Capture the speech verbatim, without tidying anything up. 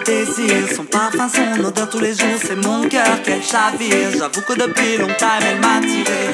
désir. Son parfum, son odeur tous les jours, c'est mon cœur qu'elle chavire. J'avoue que depuis longtemps elle m'a tiré.